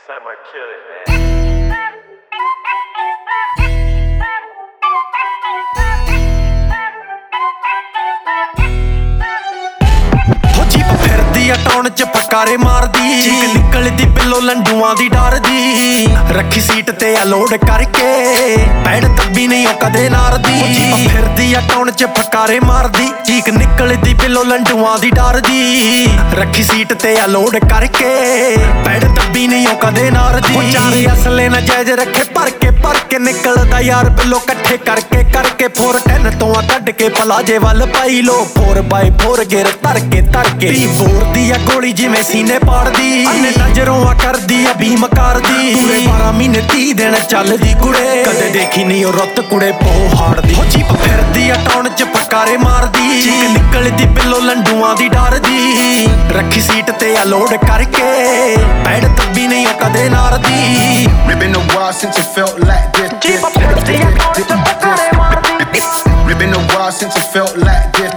That might kill it, man. ਫਿਰਦੀ ਆ town ਚ ਫਕਾਰੇ ਮਾਰਦੀ, ਚੀਕ ਨਿਕਲਦੀ ਪਿੱਲੋ ਲੰਡੂਆਂ ਦੀ ਡਰਦੀ। ਰੱਖੀ ਸੀਟ ਤੇ ਆ ਲੋਡ ਕਰਕੇ, ਪੈੜ ਤੱਬੀ ਨਹੀਂ ਉਹ ਕਦੇ ਨਾਰਦੀ। ਫਿਰਦੀ ਆ ਟਾਉਣ ਚ ਫਕਾਰੇ ਮਾਰਦੀ, ਚੀਕ ਨਿਕਲਦੀ ਪਿੱਲੋ ਲੰਡੂਆਂ ਦੀ ਡਰਦੀ। ਰੱਖੀ ਸੀਟ ਤੇ ਆ ਲੋਡ ਕਰਕੇ, ਪੈੜ ਤੱਬੀ ਨਹੀਂ ਉਹ ਕਦੇ ਨਾਰਦੀ। ਚਾਰੇ ਅਸਲੇ ਨਾ ਜਾਇਜ਼ ਰੱਖੇ ਭਰ ਕੇ ਨਿਕਲਦਾ ਯਾਰ ਬਿੱਲੋ ਇਕੱਠੇ ਕਰਕੇ 410 ਤੋਂ ਆ ਕੱਢ ਕੇ ਪਲਾਜੇ ਵੱਲ ਪਾਈ ਲੋ 4x4 ਗੇਰ ਧਰ ਕੇ ਬੋਰਦੀ ਆ ਗੋਲੀ ਜਿਵੇਂ ਸੀਨੇ ਪਾੜਦੀ। ਅੰਨੇ ਨਜ਼ਰੋਂ ਆ ਕਰਦੀ ਆ ਭੀਮ ਕਰਦੀ। ਪੂਰੇ 12 ਮਹੀਨੇ 30 ਦਿਨ ਚੱਲਦੀ ਕੁੜੇ, ਕਦੇ ਦੇਖੀ ਨਹੀਂ ਉਹ ਰੁੱਤ ਕੁੜੇ ਪੋ ਹਾੜਦੀ। ਹੋ ਚੀਪ ਫਿਰਦੀ ਆ ਟਾਉਣ ਚ ਫਕਾਰੇ ਮਾਰਦੀ, ਚੀਕ ਨਿਕਲਦੀ ਬਿੱਲੋ ਲੰਡੂਆਂ ਦੀ ਡਰਦੀ। ਰੱਖੀ ਸੀਟ ਤੇ ਆ ਲੋਡ ਕਰਕੇ, ਪੈੜ ਤੱਬੀ ਨਹੀਂ ਉਹ ਕਦੇ ਨਾਰਦੀ। Been a while since it felt like this. Cheap ਫਿਰਦੀ ਆ ਟਾਉਣ ਚ ਫਕਾਰੇ ਮਾਰਦੀ। Been a while since it felt like this.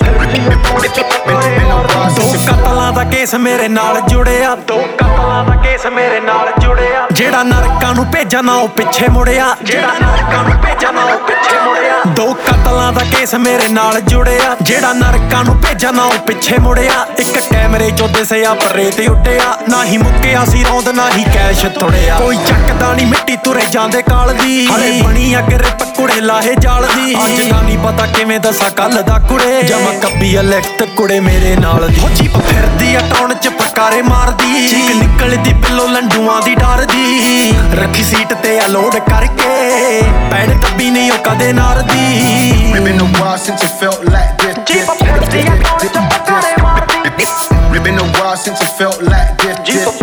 ਦੋ ਕਤਲਾਂ ਦਾ ਕੇਸ ਮੇਰੇ ਨਾਲ ਜੁੜਿਆ, ਦੋ ਕਤਲਾਂ ਦਾ ਕੇਸ ਮੇਰੇ ਨਾਲ ਜੁੜਿਆ। ਜਿਹੜਾ ਨਰਕਾਂ ਨੂੰ ਭੇਜਾਂ ਨਾ ਉਹ ਪਿੱਛੇ ਮੁੜਿਆ, ਜਿਹੜਾ ਨਰਕਾਂ ਨੂੰ ਭੇਜਾਂ ਨਾ ਉਹ ਪਿੱਛੇ ਮੁੜਿਆ। ਦੋ ਕਤਲਾਂ ਦਾ ਕੇਸ ਮੇਰੇ ਨਾਲ ਜੁੜਿਆ, ਜਿਹੜਾ ਨਰਕਾਂ ਨੂੰ ਭੇਜਾਂ ਨਾ ਉਹ ਪਿੱਛੇ ਮੁੜਿਆ। ਇੱਕ ਕੈਮਰੇ ਚੋਂ ਦਿਸਿਆ ਪਰੇ ਤੇ ਉੱਡਿਆ, ਨਾ ਹੀ ਮੁੱਕਿਆ ਸੀ ਰੌਂਦ ਨਾ ਹੀ ਕੈਸ਼ ਥੁੜਿਆ। ਕੋਈ ਚੱਕਦਾ ਨੀ ਮਿੱਟੀ ਤੁਰੇ ਜਾਂਦੇ ਕਾਲ ਦੀ, ਹਲੇ ਬਣੀ ਅੱਗ ਰਿਪ ਕੁੜੇ ਲਾਹੇ ਜਾਲਦੀ। ਅੱਜ ਦਾ ਨੀ ਪਤਾ ਕਿਵੇਂ ਦੱਸਾਂ ਕੱਲ ਦਾ ਕੁੜੇ, ਜਮਾ ਕੱਬੀ ਆ ਲਿਖਤ ਕੁੜੇ ਮੇਰੇ ਨਾਲ ਦੀ। ਚੀਪ ਫਿਰਦੀ ਆ ਟਾਉਣ ਚ ਫਕਾਰੇ ਮਾਰਦੀ, ਚੀਕ ਨਿਕਲਦੀ ਪਿੱਲੋ ਲੰਡੂਆਂ ਦੀ ਡਰਦੀ। ਰੱਖੀ ਸੀਟ ਤੇ ਆ ਲੋਡ ਕਰਕੇ, ਪੈੜ ਤੱਬੀ ਨਹੀਂ ਉਹ ਕਦੇ ਨਾਰਦੀ। Been a while since it felt like this. Cheap ਫਿਰਦੀ ਆ ਟਾਉਣ ਚ ਫਕਾਰੇ ਮਾਰਦੀ। Been a while since it felt like this.